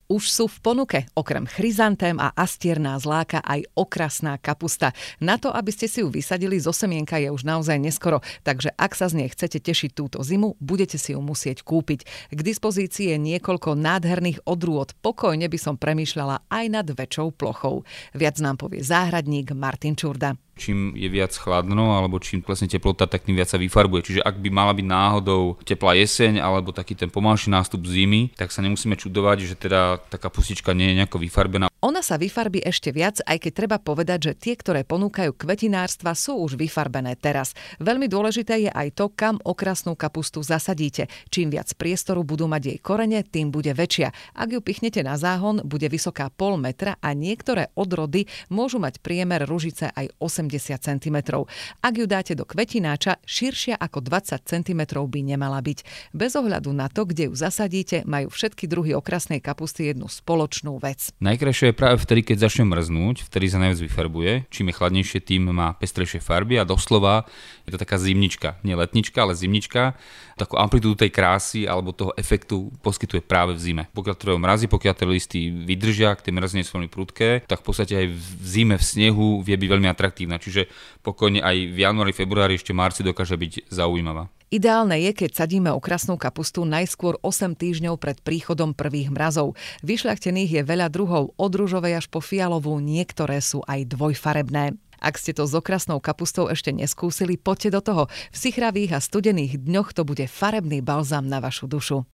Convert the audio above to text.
Už sú v ponuke okrem chryzantém a astier nás láka aj okrasná kapusta. Na to, aby ste si ju vysadili zo semienka, je už naozaj neskoro, takže ak sa z nej chcete tešiť túto zimu, budete si ju musieť kúpiť. K dispozícii je niekoľko nádherných odrôd. Pokojne by som premýšľala aj nad väčšou plochou. Viac nám povie záhradník Martin Čurda. Čím je viac chladno alebo čím klesne teplota, tak tým viac sa vyfarbuje. Čiže ak by mala byť náhodou teplá jeseň alebo taký ten pomalší nástup zimy, tak sa nemusíme čudovať, že teda tá kapustička nie je nejako vyfarbená. Ona sa vyfarbí ešte viac, aj keď treba povedať, že tie, ktoré ponúkajú kvetinárstva, sú už vyfarbené teraz. Veľmi dôležité je aj to, kam okrasnú kapustu zasadíte. Čím viac priestoru budú mať jej korene, tým bude väčšia. Ak ju pichnete na záhon, bude vysoká 0,5 metra a niektoré odrody môžu mať priemer ružice aj 80 cm. Ak ju dáte do kvetináča, širšia ako 20 cm by nemala byť. Bez ohľadu na to, kde ju zasadíte, majú všetky druhy okrasnej kapusty jednu spoločnú vec. Najkrajšie je práve vtedy, keď začne mrznúť, vtedy sa najviac vyfarbuje. Čím je chladnejšie, tým má pestrejšie farby a doslova je to taká zimnička. Nie letnička, ale zimnička. Takú amplitúdu tej krásy alebo toho efektu poskytuje práve v zime. Pokiaľ trvajú mrazy, pokiaľ tie listy vydržia, tie mrazenie sú veľmi prudké, tak v podstate aj v zime, v snehu vie byť veľmi atraktívna. Čiže pokojne aj v januári, februári, ešte marci dokáže byť zaujímavá. Ideálne je, keď sadíme okrasnú kapustu najskôr 8 týždňov pred príchodom prvých mrazov. Vyšľachtených je veľa druhov, od ružovej až po fialovú, niektoré sú aj dvojfarebné. Ak ste to s okrasnou kapustou ešte neskúsili, poďte do toho. V sichravých a studených dňoch to bude farebný balzám na vašu dušu.